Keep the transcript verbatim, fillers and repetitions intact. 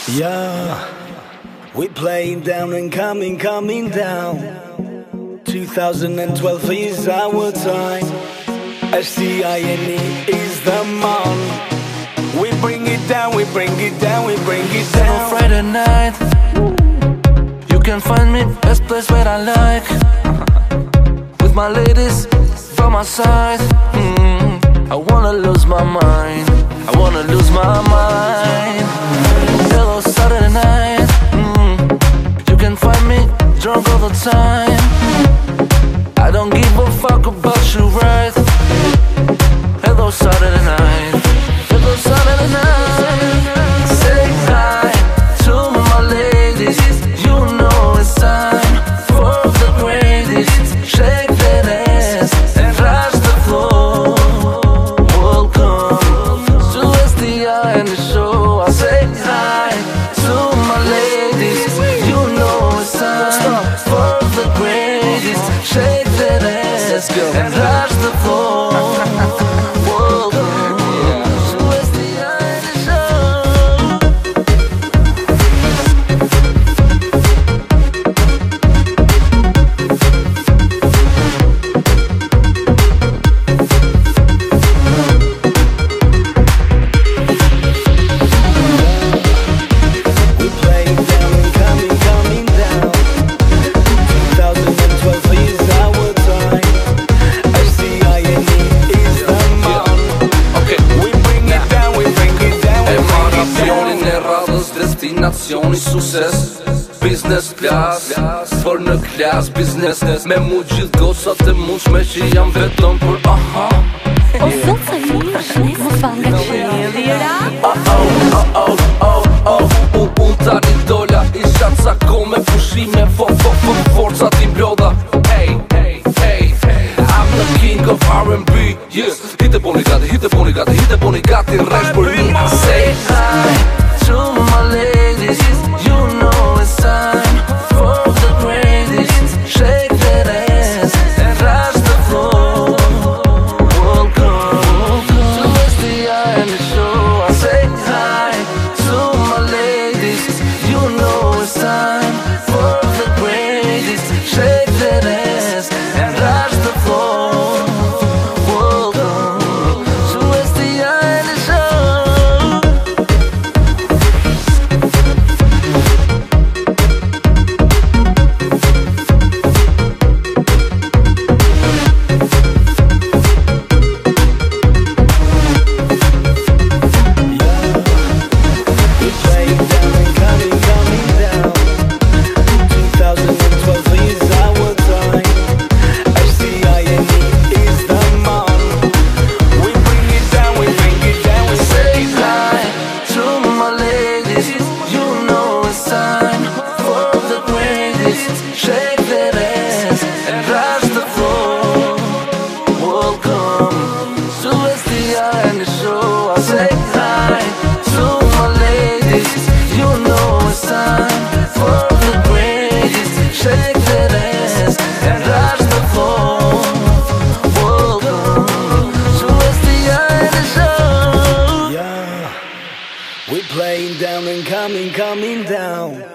Yeah, we playing down and coming, coming down. twenty twelve is our time. S T I N E is the month. We bring it down, we bring it down, we bring it down. Friday night, you can find me best place where I like. With my ladies by my side. mm, I wanna lose my mind, I wanna lose my mind. Hello Saturday night, mm, you can find me drunk all the time. I don't give a fuck about you, right? Hello Saturday night, hello Saturday night. Say hi to my ladies, you know it's time for the greatest. Shake that ass and rush the floor. Welcome to S T I and the show. I say hi to my ladies, you know it's time for the greatest. Shake that ass and rush the floor. Destinacioni suces, business class, për në klas business. Me mu gjithë gosat e mushme që jam vetëm për aha. O sot sa ju është, mos pa nga qelira. Oh oh oh oh oh oh. U unë tani dola, isha ca ko me pushime, fo fo fo forca ti mblodha. Hey hey hey hey, I'm the king of R and B. Yes, hite boni gati, hite boni gati, hite boni gati. Resh për mi, I say hi to my ladies, you know it's time for the greatest. Shake that ass and rush the floor. Welcome to S T I and the show. I say hi to my ladies, you know it's time for the greatest. Shake that ass and rush the floor. Welcome to S T I and the show. Shake that ass and rush the floor. Welcome to S T I and the show. I say hi to my ladies, you know it's time for the greatest. Shake that ass and rush the floor. Welcome to S T I and the show. Yeah, we playing down and coming, coming down.